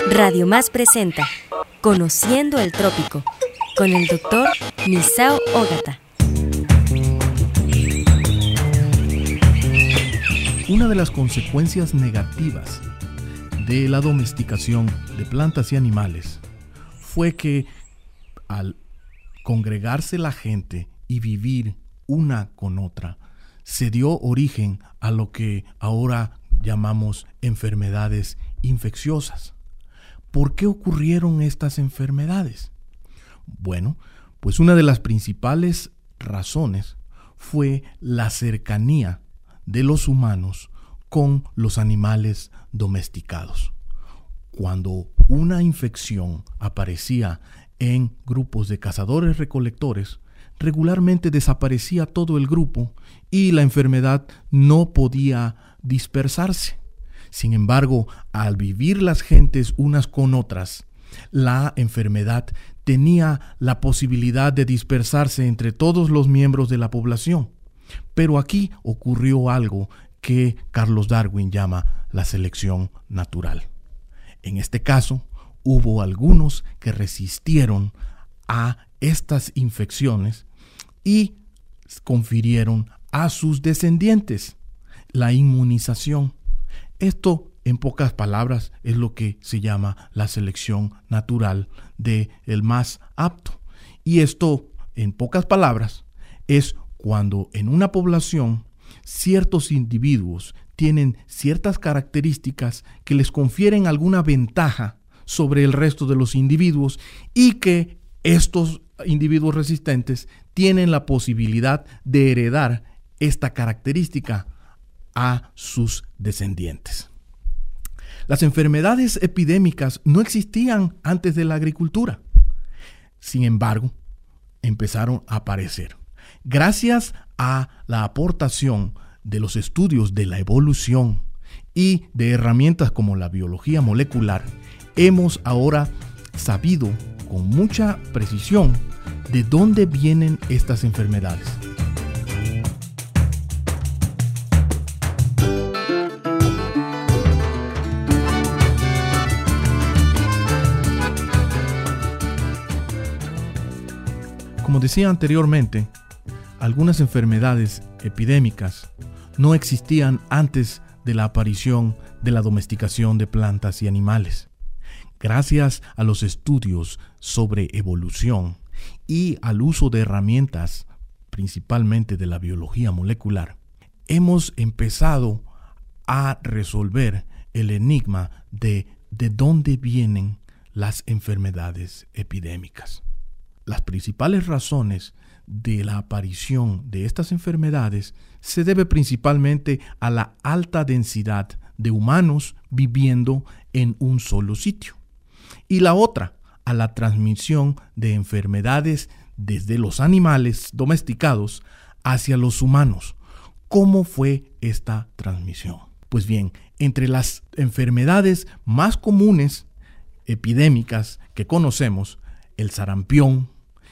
Radio Más presenta Conociendo el Trópico con el Dr. Misao Ogata. Una de las consecuencias negativas de la domesticación de plantas y animales fue que al congregarse la gente y vivir una con otra, se dio origen a lo que ahora llamamos enfermedades infecciosas. ¿Por qué ocurrieron estas enfermedades? Bueno, pues una de las principales razones fue la cercanía de los humanos con los animales domesticados. Cuando una infección aparecía en grupos de cazadores-recolectores, regularmente desaparecía todo el grupo y la enfermedad no podía dispersarse. Sin embargo, al vivir las gentes unas con otras, la enfermedad tenía la posibilidad de dispersarse entre todos los miembros de la población. Pero aquí ocurrió algo que Carlos Darwin llama la selección natural. En este caso, hubo algunos que resistieron a estas infecciones y confirieron a sus descendientes la inmunización. Esto, en pocas palabras, es lo que se llama la selección natural del más apto. Y esto, en pocas palabras, es cuando en una población ciertos individuos tienen ciertas características que les confieren alguna ventaja sobre el resto de los individuos y que estos individuos resistentes tienen la posibilidad de heredar esta característica a sus descendientes. Las enfermedades epidémicas no existían antes de la agricultura. Sin embargo, empezaron a aparecer. Gracias a la aportación de los estudios de la evolución y de herramientas como la biología molecular, hemos ahora sabido con mucha precisión de dónde vienen estas enfermedades. Como decía anteriormente, algunas enfermedades epidémicas no existían antes de la aparición de la domesticación de plantas y animales. Gracias a los estudios sobre evolución y al uso de herramientas, principalmente de la biología molecular, hemos empezado a resolver el enigma de dónde vienen las enfermedades epidémicas. Las principales razones de la aparición de estas enfermedades se debe principalmente a la alta densidad de humanos viviendo en un solo sitio. Y la otra, a la transmisión de enfermedades desde los animales domesticados hacia los humanos. ¿Cómo fue esta transmisión? Pues bien, entre las enfermedades más comunes epidémicas que conocemos, el sarampión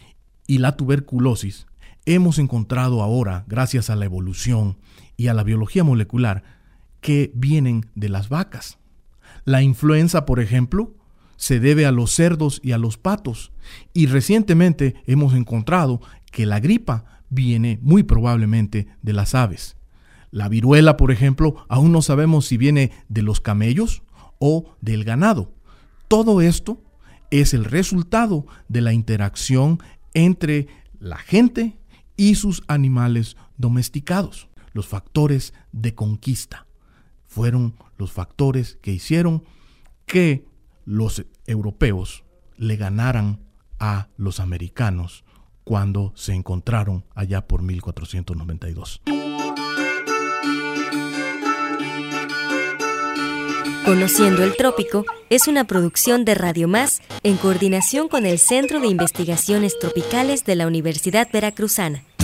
y la tuberculosis, hemos encontrado ahora, gracias a la evolución y a la biología molecular, que vienen de las vacas. La influenza, por ejemplo, se debe a los cerdos y a los patos. Y recientemente hemos encontrado que la gripa viene muy probablemente de las aves. La viruela, por ejemplo, aún no sabemos si viene de los camellos o del ganado. Todo esto es el resultado de la interacción entre la gente y sus animales domesticados. Los factores de conquista fueron los factores que hicieron que los europeos le ganaran a los americanos cuando se encontraron allá por 1492. Conociendo el Trópico es una producción de Radio Más en coordinación con el Centro de Investigaciones Tropicales de la Universidad Veracruzana.